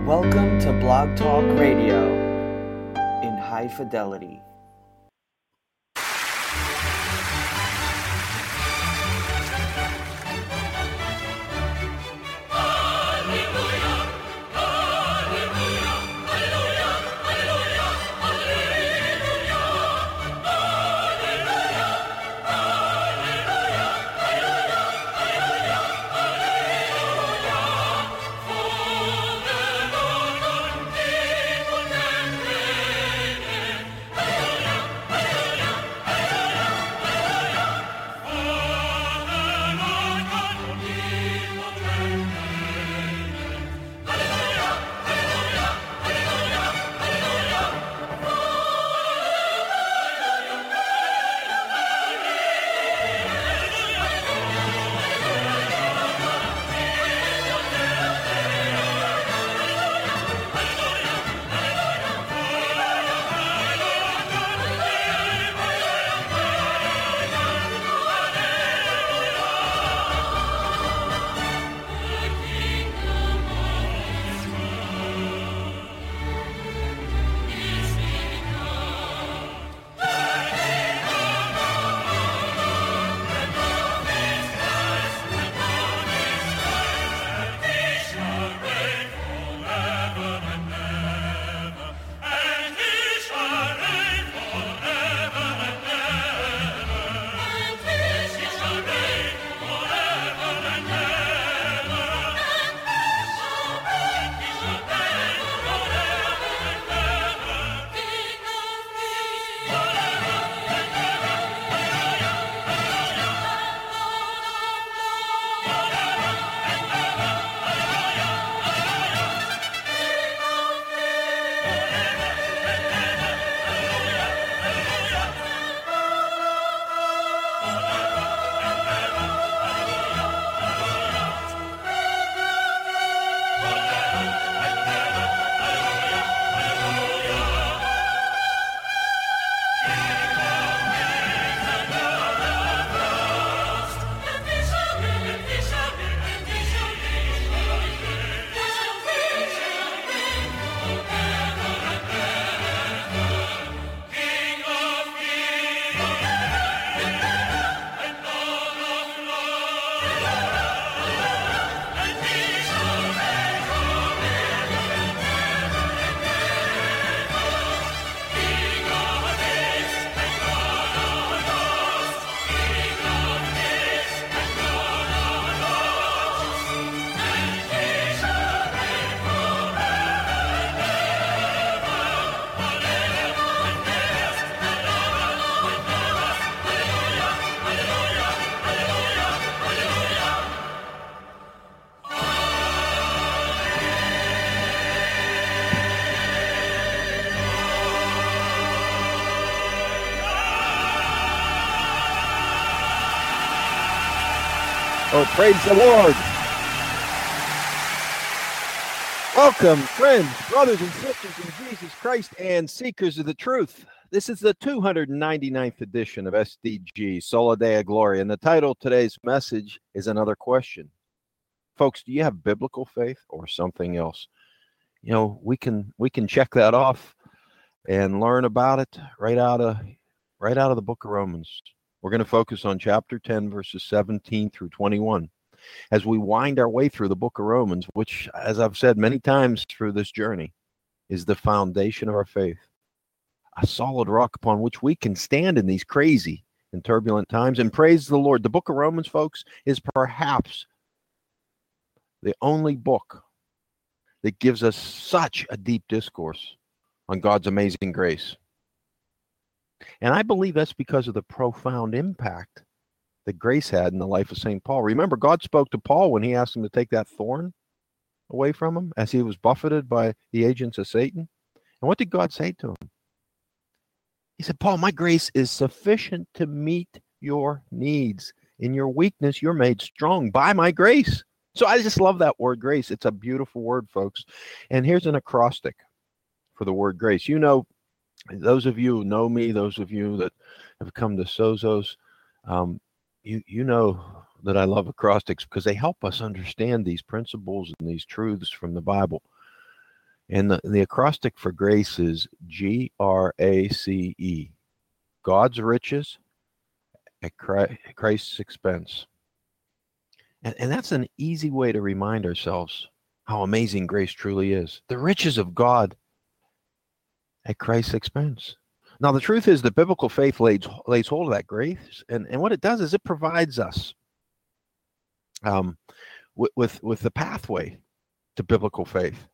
Welcome to Blog Talk Radio in high fidelity. Oh, praise the Lord. Welcome, friends, brothers and sisters in Jesus Christ and seekers of the truth. This is the 299th edition of SDG, Sola Deo Gloria, and the title of today's message is Another Question. Folks, do you have biblical faith or something else? You know, we can check that off and learn about it right out of the book of Romans. We're going to focus on chapter 10, verses 17 through 21, as we wind our way through the book of Romans, which, as I've said many times through this journey, is the foundation of our faith, a solid rock upon which we can stand in these crazy and turbulent times. And praise the Lord. The book of Romans, folks, is perhaps the only book that gives us such a deep discourse on God's amazing grace. And I believe that's because of the profound impact that grace had in the life of St. Paul. Remember, God spoke to Paul when he asked him to take that thorn away from him as he was buffeted by the agents of Satan. And what did God say to him? He said, Paul, my grace is sufficient to meet your needs. In your weakness, you're made strong by my grace. So I just love that word grace. It's a beautiful word, folks. And here's an acrostic for the word grace. You know, those of you who know me, those of you that have come to Sozos, you know that I love acrostics because they help us understand these principles and these truths from the Bible. And the acrostic for grace is GRACE, God's riches at Christ's expense. And that's an easy way to remind ourselves how amazing grace truly is. The riches of God at Christ's expense. Now, the truth is that biblical faith lays hold of that grace, and what it does is it provides us with the pathway to biblical faith.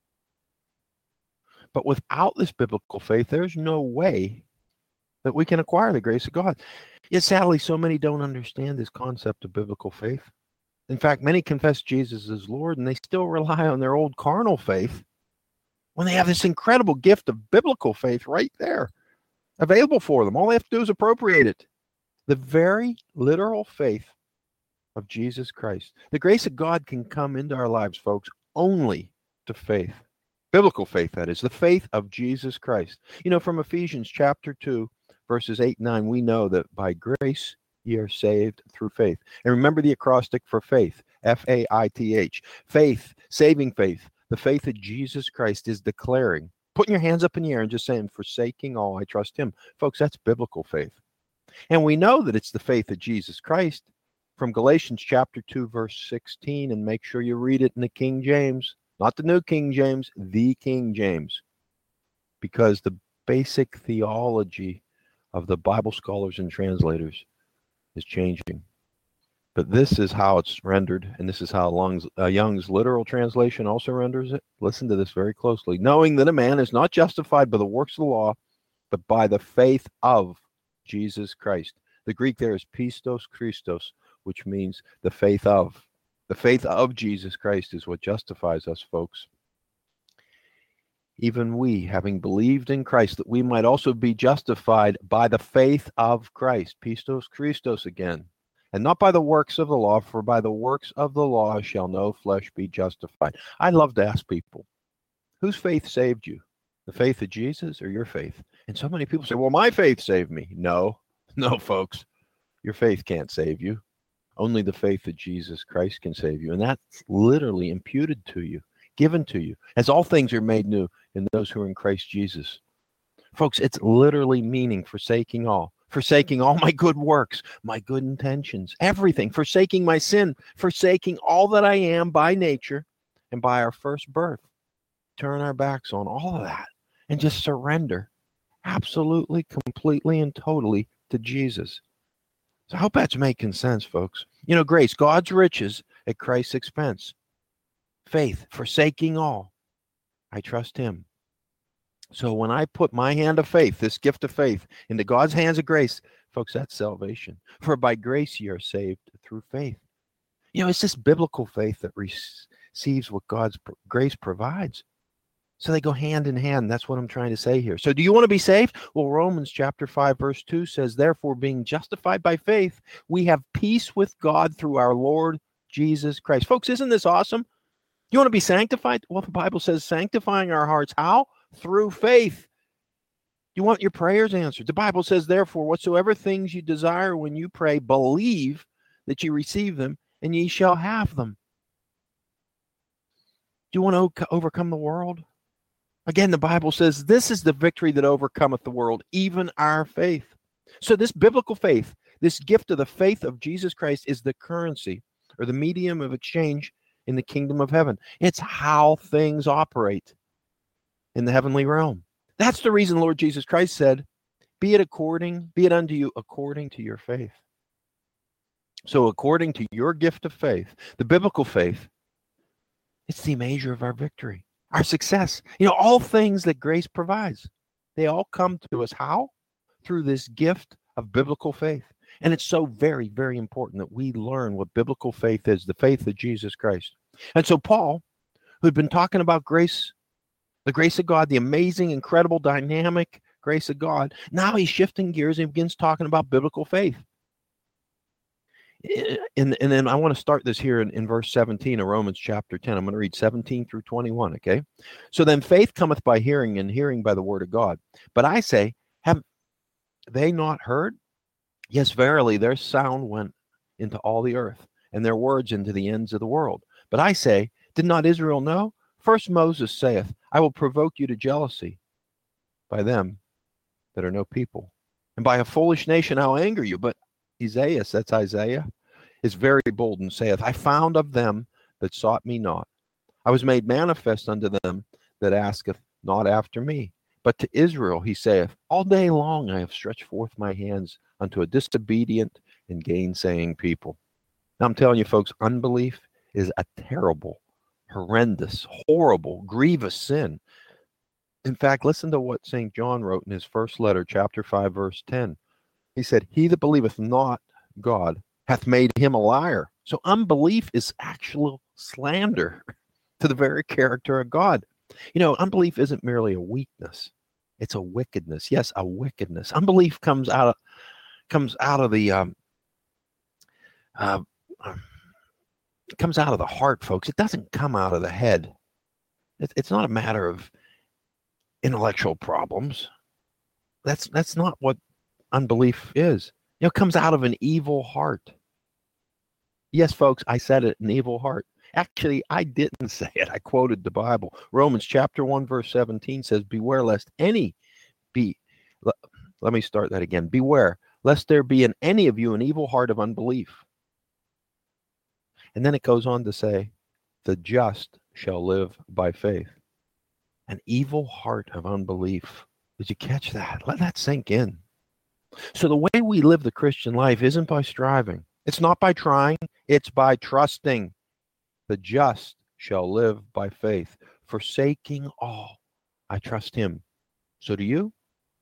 But without this biblical faith, there's no way that we can acquire the grace of God. Yet sadly, so many don't understand this concept of biblical faith. In fact, many confess Jesus as Lord, and they still rely on their old carnal faith when they have this incredible gift of biblical faith right there available for them. All they have to do is appropriate it. The very literal faith of Jesus Christ. The grace of God can come into our lives, folks, only to faith. Biblical faith, that is, the faith of Jesus Christ. You know, from Ephesians chapter 2, verses 8 and 9, we know that by grace ye are saved through faith. And remember the acrostic for faith, F-A-I-T-H. Faith, saving faith. The faith of Jesus Christ is declaring, putting your hands up in the air and just saying, forsaking all, I trust him. Folks, that's biblical faith. And we know that it's the faith of Jesus Christ from Galatians chapter 2, verse 16, and make sure you read it in the King James, not the New King James, the King James, because the basic theology of the Bible scholars and translators is changing. But this is how it's rendered, and this is how Young's literal translation also renders it. Listen to this very closely. Knowing that a man is not justified by the works of the law, but by the faith of Jesus Christ. The Greek there is pistos Christos, which means the faith of. The faith of Jesus Christ is what justifies us, folks. Even we, having believed in Christ, that we might also be justified by the faith of Christ. Pistos Christos again. And not by the works of the law, for by the works of the law shall no flesh be justified. I love to ask people, whose faith saved you? The faith of Jesus or your faith? And so many people say, well, my faith saved me. No, folks. Your faith can't save you. Only the faith of Jesus Christ can save you. And that's literally imputed to you, given to you, as all things are made new in those who are in Christ Jesus. Folks, it's literally meaning forsaking all my good works, my good intentions, everything, forsaking my sin, forsaking all that I am by nature and by our first birth. Turn our backs on all of that and just surrender absolutely, completely, and totally to Jesus. So I hope that's making sense, folks. You know, grace, God's riches at Christ's expense. Faith, forsaking all. I trust him. So when I put my hand of faith, this gift of faith, into God's hands of grace, folks, that's salvation. For by grace ye are saved through faith. You know, it's this biblical faith that receives what God's grace provides. So they go hand in hand. That's what I'm trying to say here. So do you want to be saved? Well, Romans chapter 5, verse 2 says, therefore, being justified by faith, we have peace with God through our Lord Jesus Christ. Folks, isn't this awesome? You want to be sanctified? Well, the Bible says sanctifying our hearts. How? Through faith. You want your prayers answered. The Bible says, therefore, whatsoever things you desire when you pray, believe that you receive them, and ye shall have them. Do you want to overcome the world? Again, the Bible says, this is the victory that overcometh the world, even our faith. So this biblical faith, this gift of the faith of Jesus Christ, is the currency or the medium of exchange in the kingdom of heaven. It's how things operate in the heavenly realm. That's the reason Lord Jesus Christ said, be it unto you according to your faith. So according to your gift of faith, the biblical faith, it's the measure of our victory, our success. You know, all things that grace provides, they all come to us. How? Through this gift of biblical faith. And it's so very, very important that we learn what biblical faith is, the faith of Jesus Christ. And so Paul, who'd been talking about grace, the grace of God, the amazing, incredible, dynamic grace of God, now he's shifting gears and begins talking about biblical faith. And then I want to start this here in verse 17 of Romans chapter 10. I'm going to read 17 through 21, okay? So then faith cometh by hearing, and hearing by the word of God. But I say, have they not heard? Yes, verily, their sound went into all the earth, and their words into the ends of the world. But I say, did not Israel know? First Moses saith, I will provoke you to jealousy by them that are no people, and by a foolish nation I'll anger you. But Isaiah, that's Isaiah, is very bold and saith, I found of them that sought me not. I was made manifest unto them that asketh not after me. But to Israel he saith, all day long I have stretched forth my hands unto a disobedient and gainsaying people. Now I'm telling you, folks, unbelief is a terrible, horrendous, horrible, grievous sin. In fact, listen to what St. John wrote in his first letter, chapter 5, verse 10. He said, he that believeth not God hath made him a liar. So unbelief is actual slander to the very character of God. You know, unbelief isn't merely a weakness. It's a wickedness. Yes, a wickedness. Unbelief comes out of the heart, folks. It doesn't come out of the head. It's not a matter of intellectual problems. That's not what unbelief is. You know, it comes out of an evil heart. Yes, folks, I said it, an evil heart. Actually, I didn't say it. I quoted the Bible. Romans chapter 1, verse 17 says, beware lest any be, let me start that again. Beware lest there be in any of you an evil heart of unbelief. And then it goes on to say, the just shall live by faith. An evil heart of unbelief. Did you catch that? Let that sink in. So the way we live the Christian life isn't by striving. It's not by trying. It's by trusting. The just shall live by faith. Forsaking all, I trust him. So do you?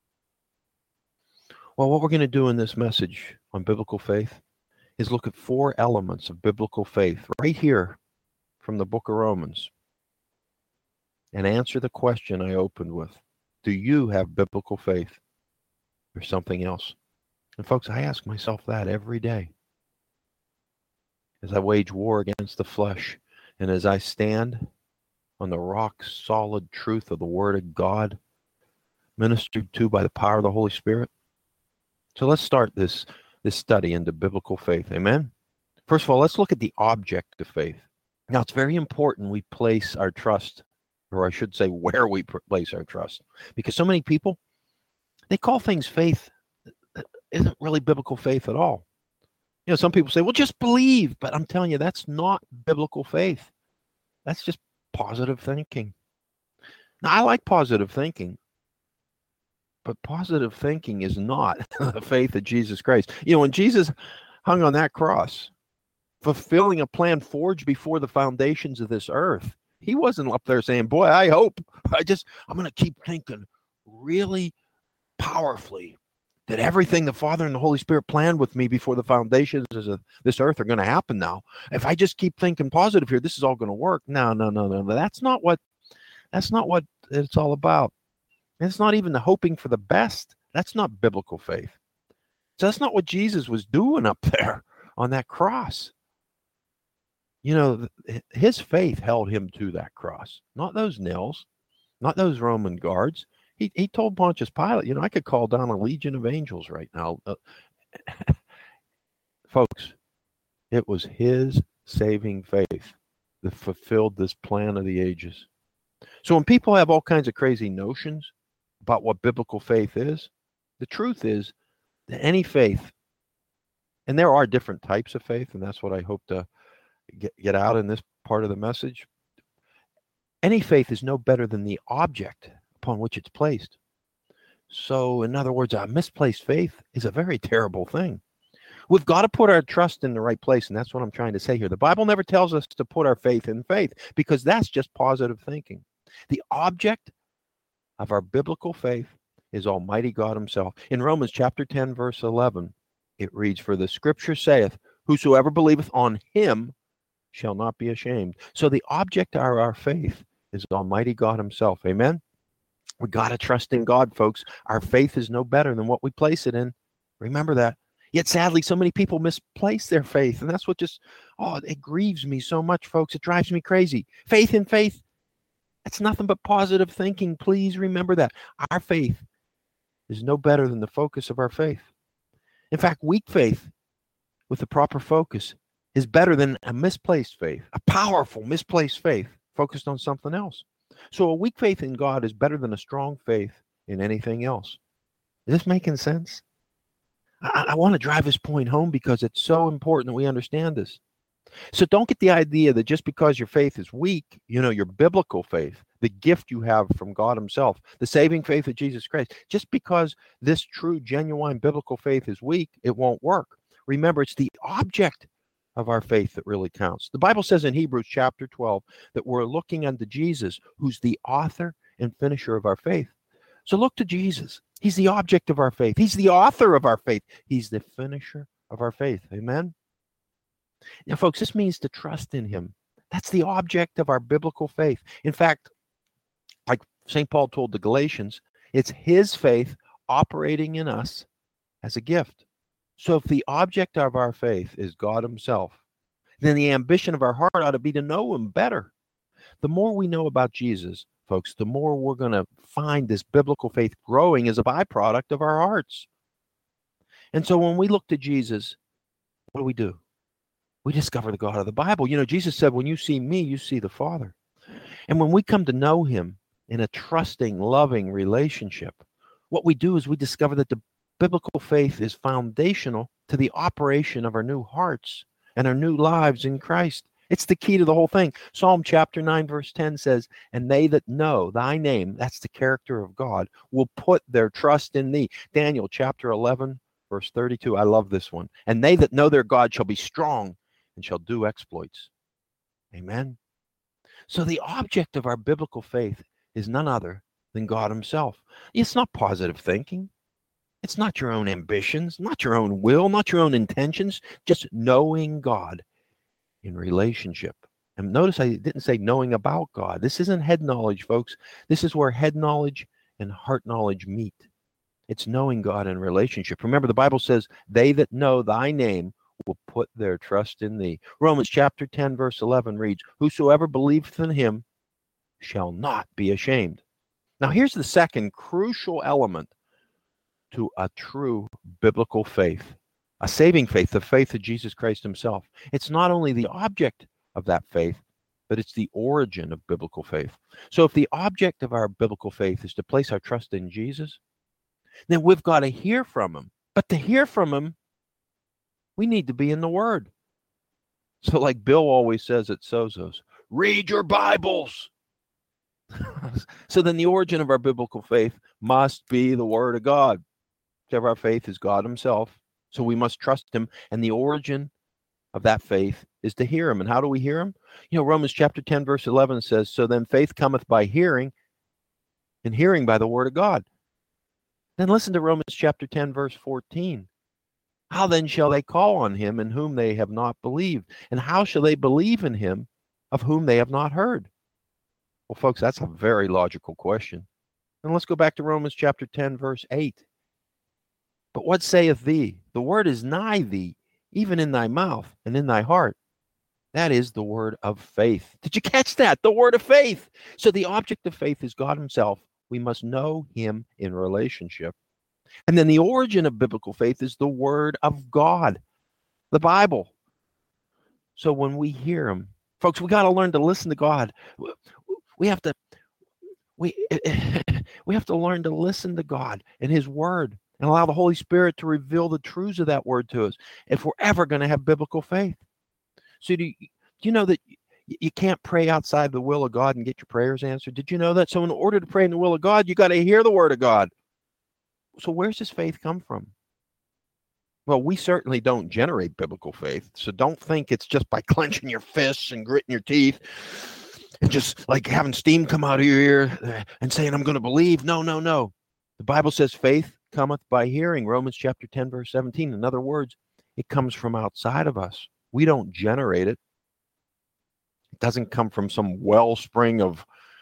Well, what we're going to do in this message on biblical faith is look at 4 elements of biblical faith right here from the book of Romans and answer the question I opened with. Do you have biblical faith or something else? And folks, I ask myself that every day as I wage war against the flesh and as I stand on the rock-solid truth of the Word of God ministered to by the power of the Holy Spirit. So let's start this study into biblical faith. Amen? First of all, let's look at the object of faith. Now, it's very important we place our trust, or I should say where we place our trust, because so many people, they call things faith that isn't really biblical faith at all. You know, some people say, well, just believe, but I'm telling you, that's not biblical faith. That's just positive thinking. Now, I like positive thinking, but positive thinking is not the faith of Jesus Christ. You know, when Jesus hung on that cross, fulfilling a plan forged before the foundations of this earth, he wasn't up there saying, boy, I hope, I'm going to keep thinking really powerfully that everything the Father and the Holy Spirit planned with me before the foundations of this earth are going to happen now. If I just keep thinking positive here, this is all going to work. No. That's not what it's all about. It's not even the hoping for the best. That's not biblical faith. So that's not what Jesus was doing up there on that cross. You know, his faith held him to that cross, not those nails, not those Roman guards. He told Pontius Pilate, you know, I could call down a legion of angels right now. Folks, it was his saving faith that fulfilled this plan of the ages. So when people have all kinds of crazy notions about what biblical faith is, the truth is that any faith, and there are different types of faith, and that's what I hope to get out in this part of the message. Any faith is no better than the object upon which it's placed. So, in other words, a misplaced faith is a very terrible thing. We've got to put our trust in the right place, and that's what I'm trying to say here. The Bible never tells us to put our faith in faith, because that's just positive thinking. The object of our biblical faith is Almighty God himself. In Romans chapter 10, verse 11, it reads, for the scripture saith, whosoever believeth on him shall not be ashamed. So the object of our faith is Almighty God himself. Amen? We got to trust in God, folks. Our faith is no better than what we place it in. Remember that. Yet sadly, so many people misplace their faith. And that's what it grieves me so much, folks. It drives me crazy. Faith in faith, that's nothing but positive thinking. Please remember that. Our faith is no better than the focus of our faith. In fact, weak faith with the proper focus is better than a misplaced faith, a powerful misplaced faith. focused on something else. So a weak faith in God is better than a strong faith in anything else. Is this making sense? I want to drive this point home because it's so important that we understand this. So don't get the idea that just because your faith is weak, your biblical faith, the gift you have from God himself, the saving faith of Jesus Christ, just because this true, genuine biblical faith is weak, it won't work. Remember, it's the object of our faith that really counts. The Bible says in Hebrews chapter 12 that we're looking unto Jesus, who's the author and finisher of our faith. So look to Jesus. He's the object of our faith. He's the author of our faith. He's the finisher of our faith. Amen? Now, folks, this means to trust in him. That's the object of our biblical faith. In fact, like St. Paul told the Galatians, it's his faith operating in us as a gift. So if the object of our faith is God himself, then the ambition of our heart ought to be to know him better. The more we know about Jesus, folks, the more we're going to find this biblical faith growing as a byproduct of our hearts. And so when we look to Jesus, what do? We discover the God of the Bible. Jesus said, when you see me, you see the Father. And when we come to know him in a trusting, loving relationship, what we do is we discover that the biblical faith is foundational to the operation of our new hearts and our new lives in Christ. It's the key to the whole thing. Psalm chapter 9, verse 10 says, and they that know thy name, that's the character of God, will put their trust in thee. Daniel chapter 11, verse 32. I love this one. And they that know their God shall be strong and shall do exploits. Amen. So the object of our biblical faith is none other than God himself. It's not positive thinking. It's not your own ambitions, not your own will, not your own intentions, just knowing God in relationship. And notice I didn't say knowing about God. This isn't head knowledge, folks. This is where head knowledge and heart knowledge meet. It's knowing God in relationship. Remember, the Bible says, they that know thy name will put their trust in thee. Romans chapter 10, verse 11 reads, whosoever believeth in him shall not be ashamed. Now, here's the second crucial element to a true biblical faith, a saving faith, the faith of Jesus Christ himself. It's not only the object of that faith, but it's the origin of biblical faith. So if the object of our biblical faith is to place our trust in Jesus, then we've got to hear from him. But to hear from him, we need to be in the Word. So like Bill always says at Sozo's, read your Bibles. So then the origin of our biblical faith must be the Word of God. Of our faith is God himself. So we must trust him. And the origin of that faith is to hear him. And how do we hear him? Romans chapter 10, verse 11 says, so then faith cometh by hearing, and hearing by the Word of God. Then listen to Romans chapter 10, verse 14. How then shall they call on him in whom they have not believed? And how shall they believe in him of whom they have not heard? Well, folks, that's a very logical question. And let's go back to Romans chapter 10, verse 8. But what saith thee? The word is nigh thee, even in thy mouth and in thy heart. That is the word of faith. Did you catch that? The word of faith. So the object of faith is God himself. We must know him in relationship. And then the origin of biblical faith is the Word of God, the Bible. So when we hear him, folks, we got to learn to listen to God. We have to learn to listen to God and his Word and allow the Holy Spirit to reveal the truths of that Word to us if we're ever going to have biblical faith. So do you know that you can't pray outside the will of God and get your prayers answered? Did you know that? So in order to pray in the will of God, you got to hear the Word of God. So where's this faith come from? Well, we certainly don't generate biblical faith. So don't think it's just by clenching your fists and gritting your teeth and just like having steam come out of your ear and saying, I'm going to believe. No. The Bible says faith cometh by hearing. Romans chapter 10, verse 17. In other words, it comes from outside of us. We don't generate it. It doesn't come from some wellspring of,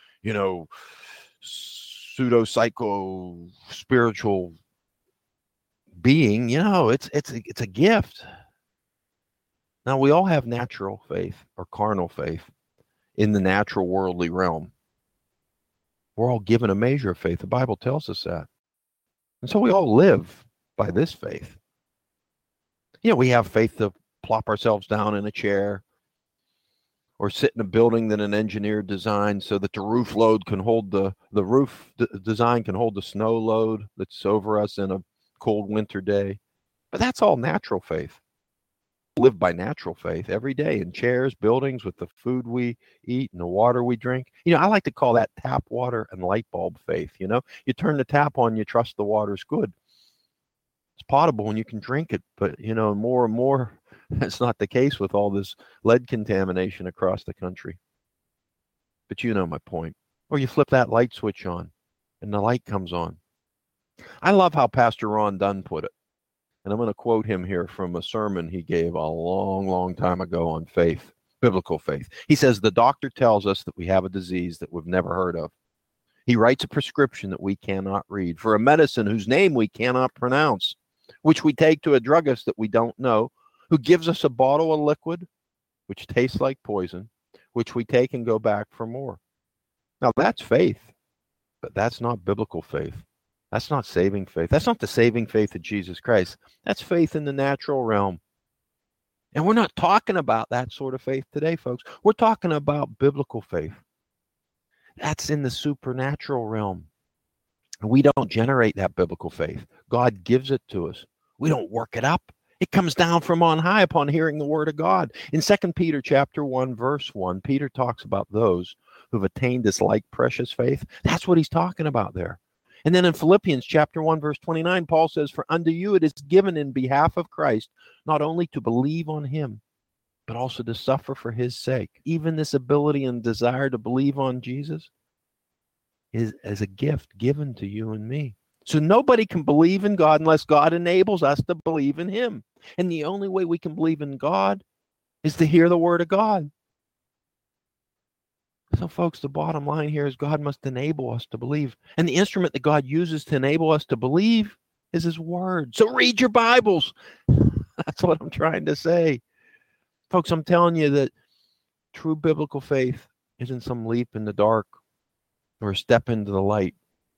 pseudo-psycho spiritual being. It's a gift. Now, we all have natural faith or carnal faith in the natural worldly realm. We're all given a measure of faith. The Bible tells us that. And so we all live by this faith. We have faith to plop ourselves down in a chair or sit in a building that an engineer designed so that the roof load can hold the roof design can hold the snow load that's over us in a cold winter day. But that's all natural faith. Live by natural faith every day in chairs, buildings, with the food we eat and the water we drink. I like to call that tap water and light bulb faith. You turn the tap on, you trust the water's good. It's potable and you can drink it, but more and more that's not the case with all this lead contamination across the country. But you know my point. Or you flip that light switch on and the light comes on. I love how Pastor Ron Dunn put it. And I'm going to quote him here from a sermon he gave a long, long time ago on faith, biblical faith. He says, the doctor tells us that we have a disease that we've never heard of. He writes a prescription that we cannot read for a medicine whose name we cannot pronounce, which we take to a druggist that we don't know, who gives us a bottle of liquid, which tastes like poison, which we take and go back for more. Now, that's faith, but that's not biblical faith. That's not saving faith. That's not the saving faith of Jesus Christ. That's faith in the natural realm. And we're not talking about that sort of faith today, folks. We're talking about biblical faith. That's in the supernatural realm. We don't generate that biblical faith. God gives it to us. We don't work it up. It comes down from on high upon hearing the word of God. In 2 Peter chapter 1, verse 1, Peter talks about those who've attained this like precious faith. That's what he's talking about there. And then in Philippians chapter 1, verse 29, Paul says, for unto you it is given in behalf of Christ, not only to believe on him, but also to suffer for his sake. Even this ability and desire to believe on Jesus is as a gift given to you and me. So nobody can believe in God unless God enables us to believe in him. And the only way we can believe in God is to hear the word of God. So, folks, the bottom line here is God must enable us to believe. And the instrument that God uses to enable us to believe is his word. So read your Bibles. That's what I'm trying to say. Folks, I'm telling you that true biblical faith isn't some leap in the dark or a step into the light.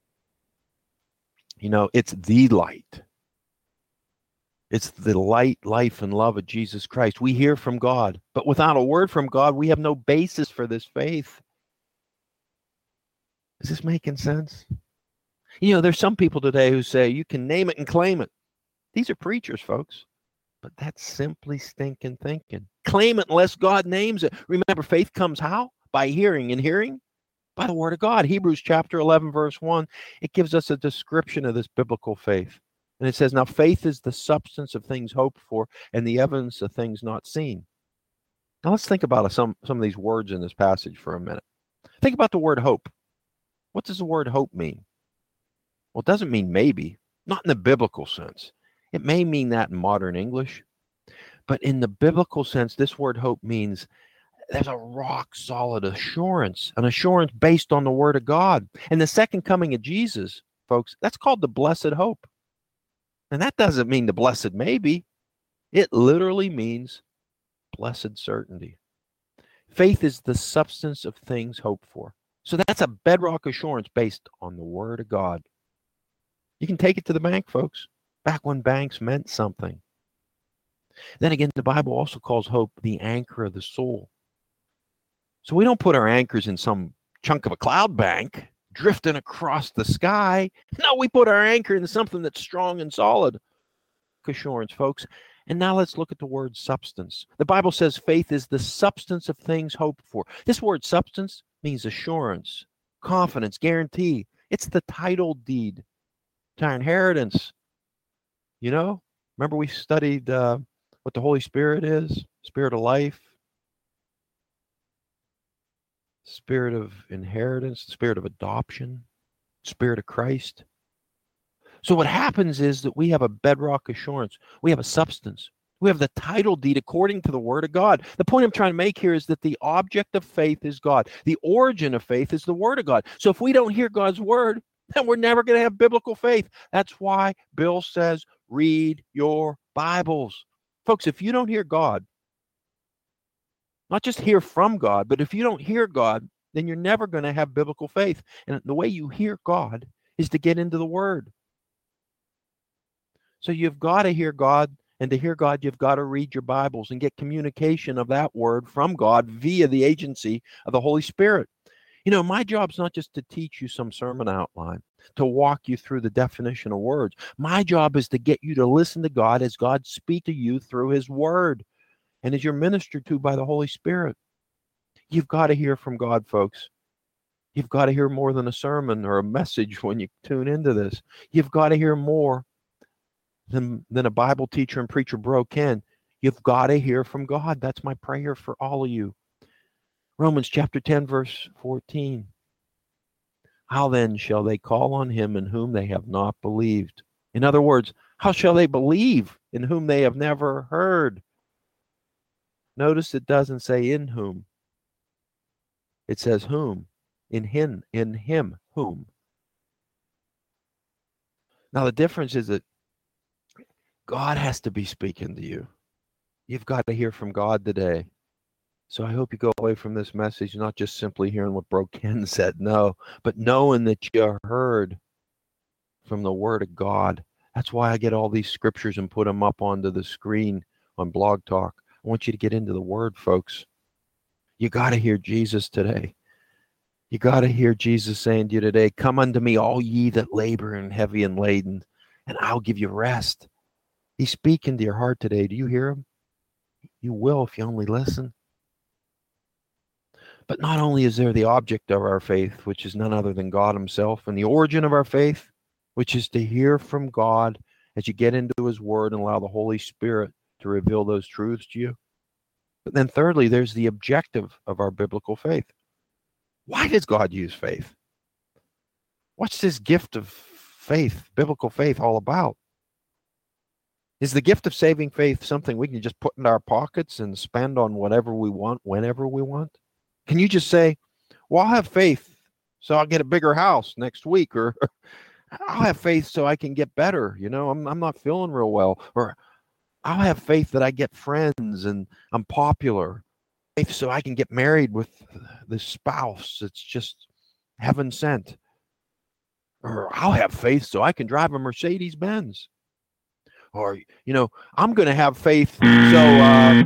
It's the light. It's the light, life, and love of Jesus Christ. We hear from God, but without a word from God, we have no basis for this faith. Is this making sense? There's some people today who say you can name it and claim it. These are preachers, folks, but that's simply stinking thinking. Claim it unless God names it. Remember, faith comes how? By hearing, and hearing by the word of God. Hebrews chapter 11, verse 1, it gives us a description of this biblical faith. And it says, now faith is the substance of things hoped for and the evidence of things not seen. Now let's think about some of these words in this passage for a minute. Think about the word hope. What does the word hope mean? Well, it doesn't mean maybe, not in the biblical sense. It may mean that in modern English, but in the biblical sense, this word hope means there's a rock solid assurance, an assurance based on the word of God. And the second coming of Jesus, folks, that's called the blessed hope. And that doesn't mean the blessed maybe. It literally means blessed certainty. Faith is the substance of things hoped for. So that's a bedrock assurance based on the word of God. You can take it to the bank, folks, back when banks meant something. Then again, the Bible also calls hope the anchor of the soul. So we don't put our anchors in some chunk of a cloud bank drifting across the sky. No, we put our anchor in something that's strong and solid. Assurance, folks. And now let's look at the word substance. The Bible says faith is the substance of things hoped for. This word substance means assurance, confidence, guarantee. It's the title deed to our inheritance. Remember we studied what the Holy Spirit is, Spirit of life, Spirit of inheritance, Spirit of adoption, Spirit of Christ. So what happens is that we have a bedrock assurance. We have a substance. We have the title deed according to the word of God. The point I'm trying to make here is that the object of faith is God. The origin of faith is the word of God. So if we don't hear God's word, then we're never going to have biblical faith. That's why Bill says, read your Bibles. Folks, if you don't hear God, not just hear from God, but if you don't hear God, then you're never going to have biblical faith. And the way you hear God is to get into the word. So you've got to hear God And to hear God, you've got to read your Bibles and get communication of that word from God via the agency of the Holy Spirit. You know, my job's not just to teach you some sermon outline, to walk you through the definition of words. My job is to get you to listen to God as God speaks to you through his word and as you're ministered to by the Holy Spirit. You've got to hear from God, folks. You've got to hear more than a sermon or a message when you tune into this. You've got to hear more than a Bible teacher and preacher bro can. You've got to hear from God. That's my prayer for all of you. Romans chapter 10, verse 14. How then shall they call on him in whom they have not believed? In other words, how shall they believe in whom they have never heard? Notice it doesn't say in whom. It says whom. In him, whom. Now the difference is that God has to be speaking to you. You've got to hear from God today. So I hope you go away from this message not just simply hearing what Bro Ken said, no, but knowing that you heard from the Word of God. That's why I get all these scriptures and put them up onto the screen on Blog Talk. I want you to get into the Word, folks. You got to hear Jesus today. You got to hear Jesus saying to you today, come unto me, all ye that labor and heavy and laden, and I'll give you rest. He's speaking to your heart today. Do you hear him? You will if you only listen. But not only is there the object of our faith, which is none other than God himself, and the origin of our faith, which is to hear from God as you get into his word and allow the Holy Spirit to reveal those truths to you. But then thirdly, there's the objective of our biblical faith. Why does God use faith? What's this gift of faith, biblical faith, all about? Is the gift of saving faith something we can just put in our pockets and spend on whatever we want, whenever we want? Can you just say, well, I'll have faith so I'll get a bigger house next week, or I'll have faith so I can get better. You know, I'm not feeling real well, or I'll have faith that I get friends and I'm popular. Faith so I can get married with this spouse. It's just heaven sent. Or I'll have faith so I can drive a Mercedes Benz. Or, you know, I'm going to have faith so,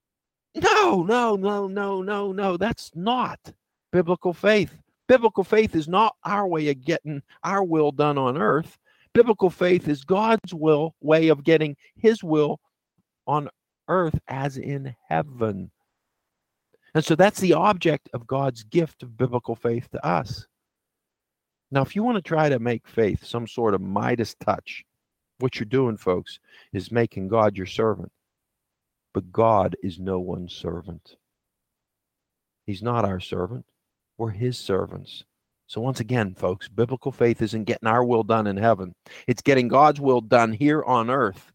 no. That's not biblical faith. Biblical faith is not our way of getting our will done on earth. Biblical faith is God's way of getting his will on earth as in heaven. And so that's the object of God's gift of biblical faith to us. Now, if you want to try to make faith some sort of Midas touch, what you're doing, folks, is making God your servant. But God is no one's servant. He's not our servant. We're his servants. So once again, folks, biblical faith isn't getting our will done in heaven. It's getting God's will done here on earth.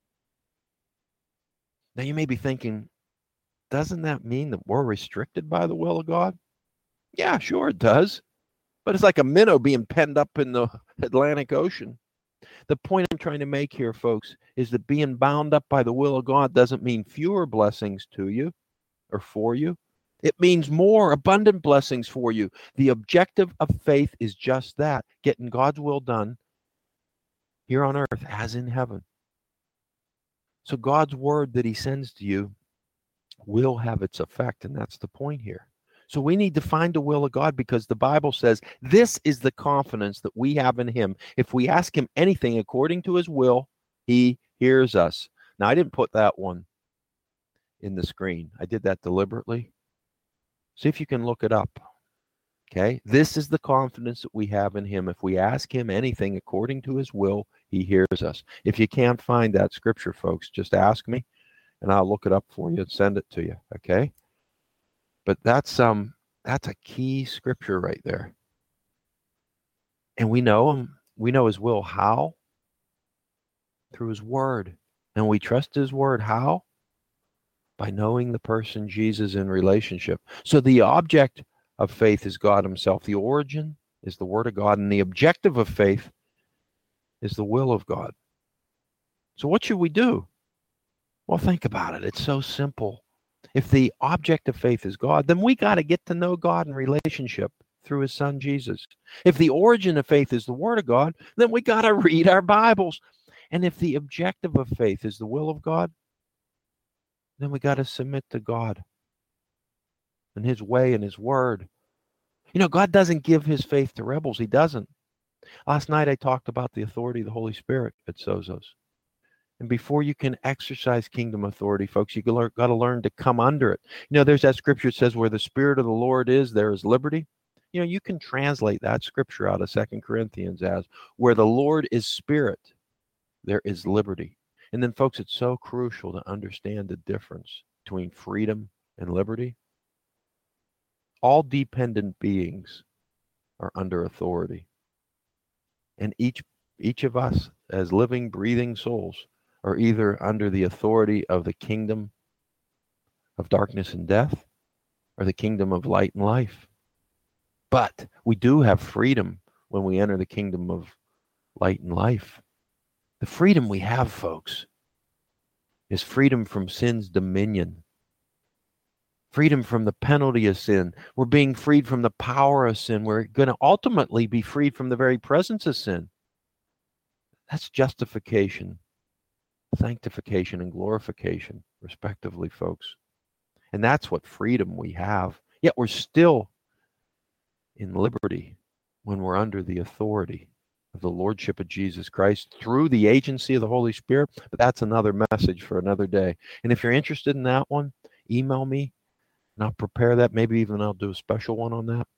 Now, you may be thinking, doesn't that mean that we're restricted by the will of God? Yeah, sure it does. But it's like a minnow being penned up in the Atlantic Ocean. The point I'm trying to make here, folks, is that being bound up by the will of God doesn't mean fewer blessings to you or for you. It means more abundant blessings for you. The objective of faith is just that, getting God's will done here on earth as in heaven. So God's word that he sends to you will have its effect, and that's the point here. So we need to find the will of God, because the Bible says this is the confidence that we have in him. If we ask him anything according to his will, he hears us. Now, I didn't put that one in the screen. I did that deliberately. See if you can look it up. Okay? This is the confidence that we have in him. If we ask him anything according to his will, he hears us. If you can't find that scripture, folks, just ask me, and I'll look it up for you and send it to you. Okay? But that's a key scripture right there. And we know him. We know his will. How? Through his word. And we trust his word. How? By knowing the person Jesus in relationship. So the object of faith is God himself. The origin is the word of God. And the objective of faith is the will of God. So what should we do? Well, think about it. It's so simple. If the object of faith is God, then we got to get to know God in relationship through his son, Jesus. If the origin of faith is the word of God, then we got to read our Bibles. And if the objective of faith is the will of God, then we got to submit to God and his way and his word. God doesn't give his faith to rebels. He doesn't. Last night I talked about the authority of the Holy Spirit at Sozos. And before you can exercise kingdom authority, folks, you got to learn to come under it. There's that scripture that says, where the Spirit of the Lord is, there is liberty. You can translate that scripture out of 2 Corinthians as, where the Lord is Spirit, there is liberty. And then, folks, it's so crucial to understand the difference between freedom and liberty. All dependent beings are under authority. And each of us, as living, breathing souls, are either under the authority of the kingdom of darkness and death or the kingdom of light and life. But we do have freedom when we enter the kingdom of light and life. The freedom we have, folks, is freedom from sin's dominion. Freedom from the penalty of sin. We're being freed from the power of sin. We're going to ultimately be freed from the very presence of sin. That's justification, sanctification, and glorification, respectively, folks. And that's what freedom we have. Yet we're still in liberty when we're under the authority of the Lordship of Jesus Christ through the agency of the Holy Spirit. But that's another message for another day. And if you're interested in that one, email me and I'll prepare that. Maybe even I'll do a special one on that.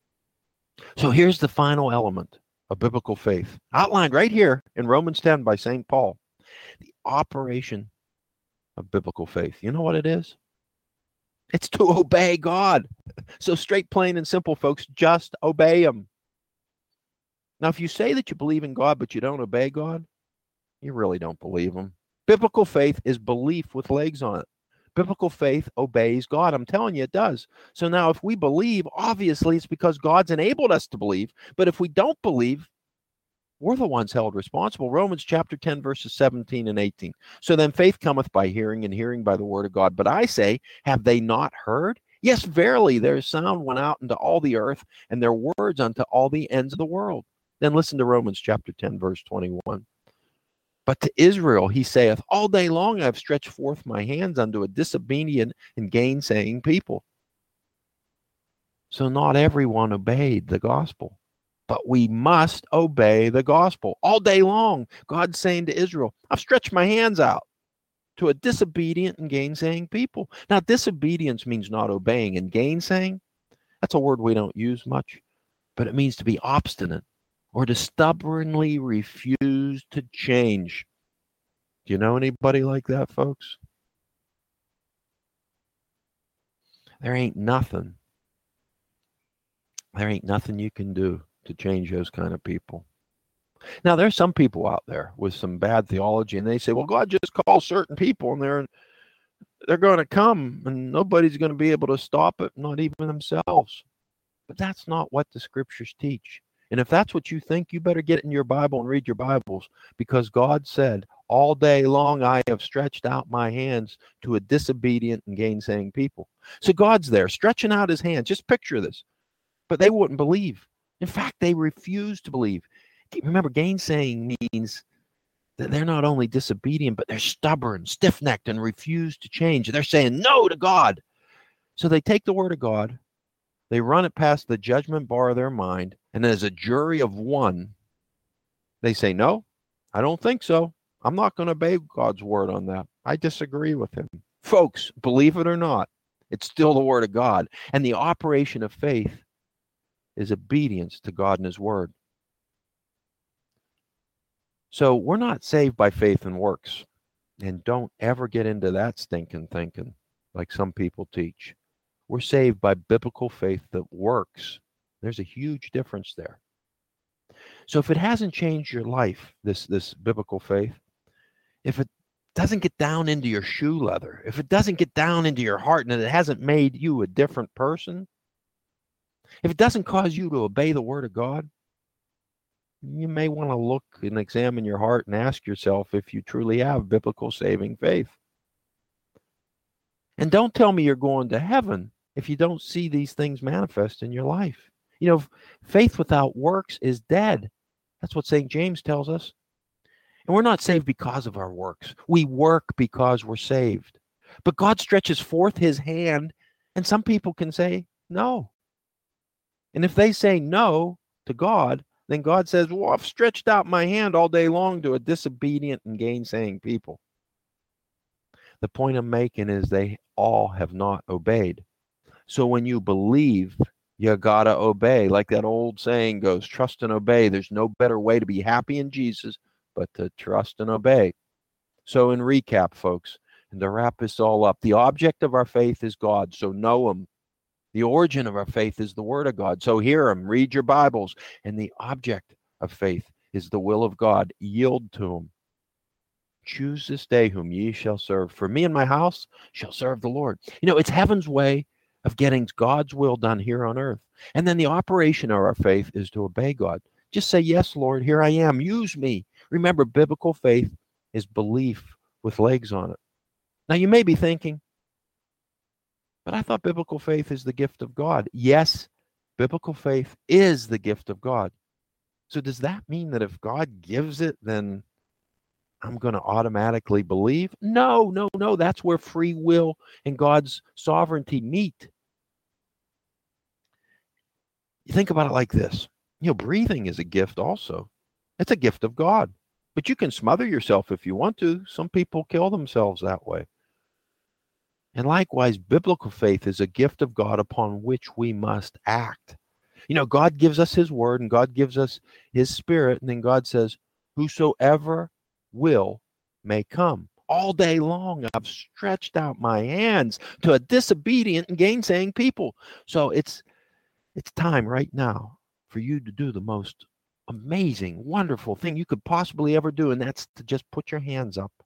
So here's the final element of biblical faith, outlined right here in Romans 10 by St. Paul. The operation of biblical faith. You know what it is? It's to obey God. So straight, plain, and simple, folks, just obey him. Now, if you say that you believe in God, but you don't obey God, you really don't believe him. Biblical faith is belief with legs on it. Biblical faith obeys God. I'm telling you, it does. So now if we believe, obviously it's because God's enabled us to believe. But if we don't believe, we're the ones held responsible. Romans chapter 10, verses 17 and 18. So then faith cometh by hearing, and hearing by the word of God. But I say, have they not heard? Yes, verily, their sound went out into all the earth, and their words unto all the ends of the world. Then listen to Romans chapter 10, verse 21. But to Israel he saith, all day long I have stretched forth my hands unto a disobedient and gainsaying people. So not everyone obeyed the gospel. But we must obey the gospel. All day long, God's saying to Israel, I've stretched my hands out to a disobedient and gainsaying people. Now, disobedience means not obeying, and gainsaying, that's a word we don't use much, but it means to be obstinate or to stubbornly refuse to change. Do you know anybody like that, folks? There ain't nothing you can do to change those kind of people. Now, there's some people out there with some bad theology, and they say, well, God just calls certain people, and they're going to come, and nobody's going to be able to stop it, not even themselves. But that's not what the scriptures teach. And if that's what you think, you better get in your Bible and read your Bibles, because God said, all day long I have stretched out my hands to a disobedient and gainsaying people. So God's there stretching out his hands. Just picture this. But they wouldn't believe. In fact, they refused to believe. Remember, gainsaying means that they're not only disobedient, but they're stubborn, stiff-necked, and refuse to change. They're saying no to God. So they take the word of God, they run it past the judgment bar of their mind, and as a jury of one, they say, no, I don't think so. I'm not going to obey God's word on that. I disagree with him. Folks, believe it or not, it's still the word of God. And the operation of faith is obedience to God and his word. So we're not saved by faith and works. And don't ever get into that stinking thinking like some people teach. We're saved by biblical faith that works. There's a huge difference there. So if it hasn't changed your life, this biblical faith, if it doesn't get down into your shoe leather, if it doesn't get down into your heart and it hasn't made you a different person, if it doesn't cause you to obey the word of God, you may want to look and examine your heart and ask yourself if you truly have biblical saving faith. And don't tell me you're going to heaven if you don't see these things manifest in your life. Faith without works is dead. That's what St. James tells us. And we're not saved because of our works. We work because we're saved. But God stretches forth his hand, and some people can say no. And if they say no to God, then God says, well, I've stretched out my hand all day long to a disobedient and gainsaying people. The point I'm making is they all have not obeyed. So when you believe, you gotta obey. Like that old saying goes, trust and obey. There's no better way to be happy in Jesus but to trust and obey. So in recap, folks, and to wrap this all up, the object of our faith is God, so know him. The origin of our faith is the Word of God, so hear him, read your Bibles. And the object of faith is the will of God. Yield to him. Choose this day whom ye shall serve. For me and my house shall serve the Lord. You know, it's heaven's way of getting God's will done here on earth. And then the operation of our faith is to obey God. Just say, yes, Lord, here I am. Use me. Remember, biblical faith is belief with legs on it. Now, you may be thinking, but I thought biblical faith is the gift of God. Yes, biblical faith is the gift of God. So does that mean that if God gives it, then I'm going to automatically believe? No. That's where free will and God's sovereignty meet. You think about it like this. You know, breathing is a gift also. It's a gift of God. But you can smother yourself if you want to. Some people kill themselves that way. And likewise, biblical faith is a gift of God upon which we must act. You know, God gives us his word and God gives us his spirit. And then God says, whosoever will may come. All day long, I've stretched out my hands to a disobedient and gainsaying people. So it's time right now for you to do the most amazing, wonderful thing you could possibly ever do. And that's to just put your hands up,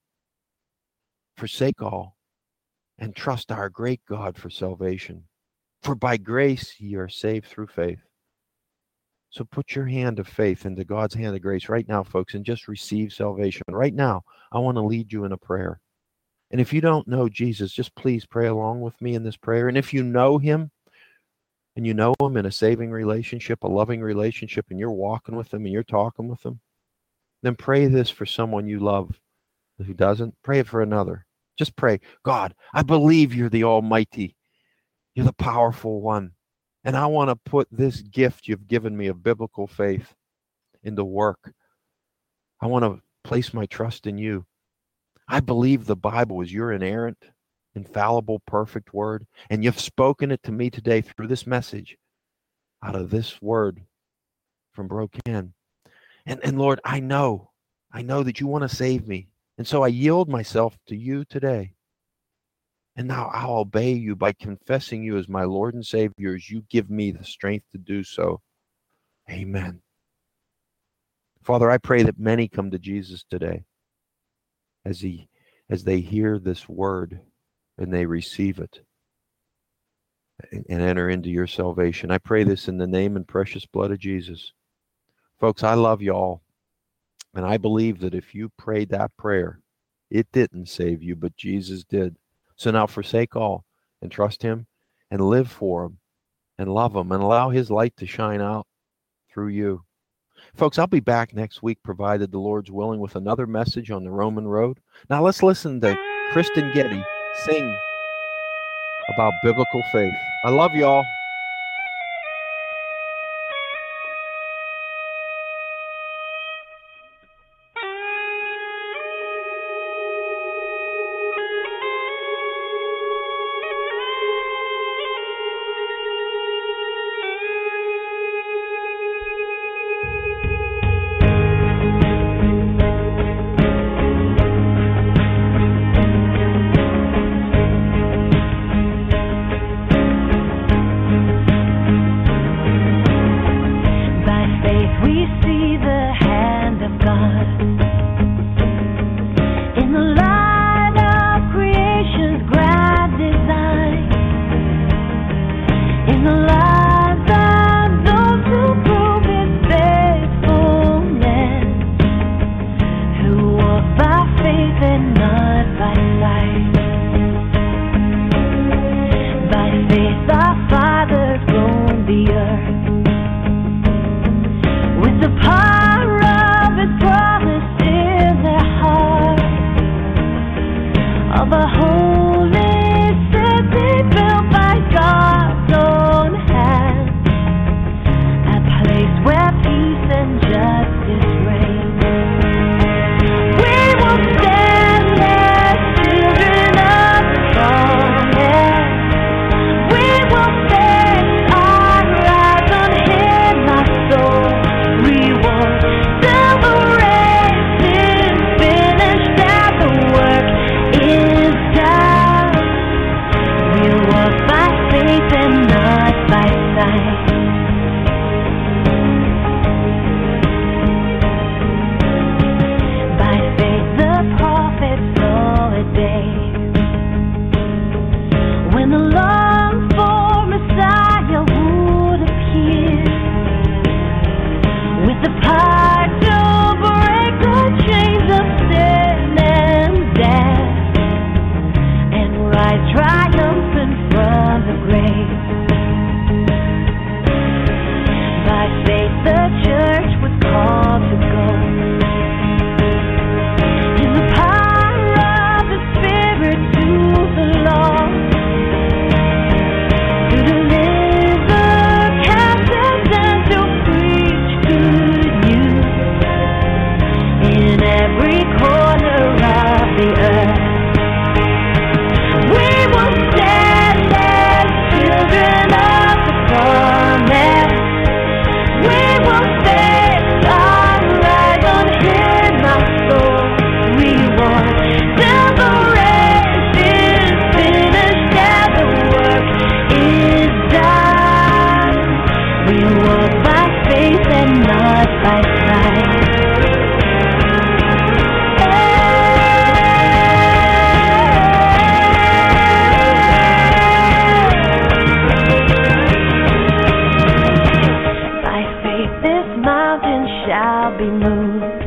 forsake all, and trust our great God for salvation. For by grace ye are saved through faith. So put your hand of faith into God's hand of grace right now, folks, and just receive salvation. Right now, I want to lead you in a prayer. And if you don't know Jesus, just please pray along with me in this prayer. And if you know him, and you know him in a saving relationship, a loving relationship, and you're walking with him and you're talking with him, then pray this for someone you love who doesn't. Pray it for another. Just pray, God, I believe you're the Almighty. You're the powerful one. And I want to put this gift you've given me of biblical faith into work. I want to place my trust in you. I believe the Bible is your inerrant, infallible, perfect word. And you've spoken it to me today through this message out of this word from Broken. And Lord, I know that you want to save me. And so I yield myself to you today. And now I'll obey you by confessing you as my Lord and Savior as you give me the strength to do so. Amen. Father, I pray that many come to Jesus today as they hear this word and they receive it and enter into your salvation. I pray this in the name and precious blood of Jesus. Folks, I love y'all. And I believe that if you prayed that prayer, it didn't save you, but Jesus did. So now forsake all and trust him and live for him and love him and allow his light to shine out through you. Folks, I'll be back next week, provided the Lord's willing, with another message on the Roman road. Now let's listen to Kristen Getty sing about biblical faith. I love y'all. The power of his promise in their mountain shall be moved,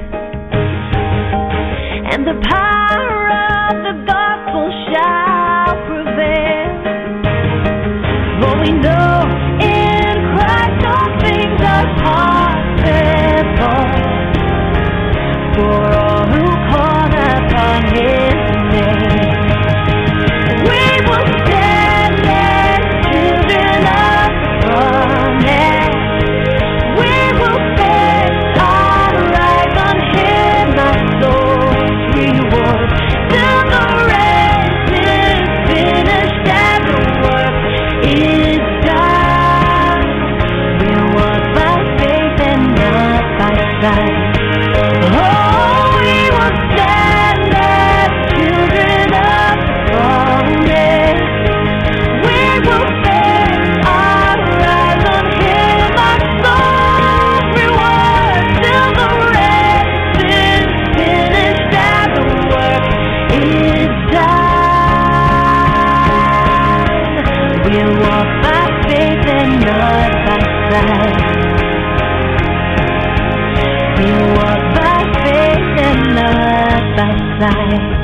and the power of the gospel shall prevail. For we know in Christ all things are possible for all who call upon His name. We will stand as children of the promise. We will fix our eyes on Him, our soul's reward. Till the race is finished and the work is done. We'll walk by faith and not by sight. Oh, we will stand as children of the promise. We will fix our eyes on Him, our soul's reward. Till the race is finished and the work is done. We'll walk by faith and not by sight. We'll walk by faith and not by sight.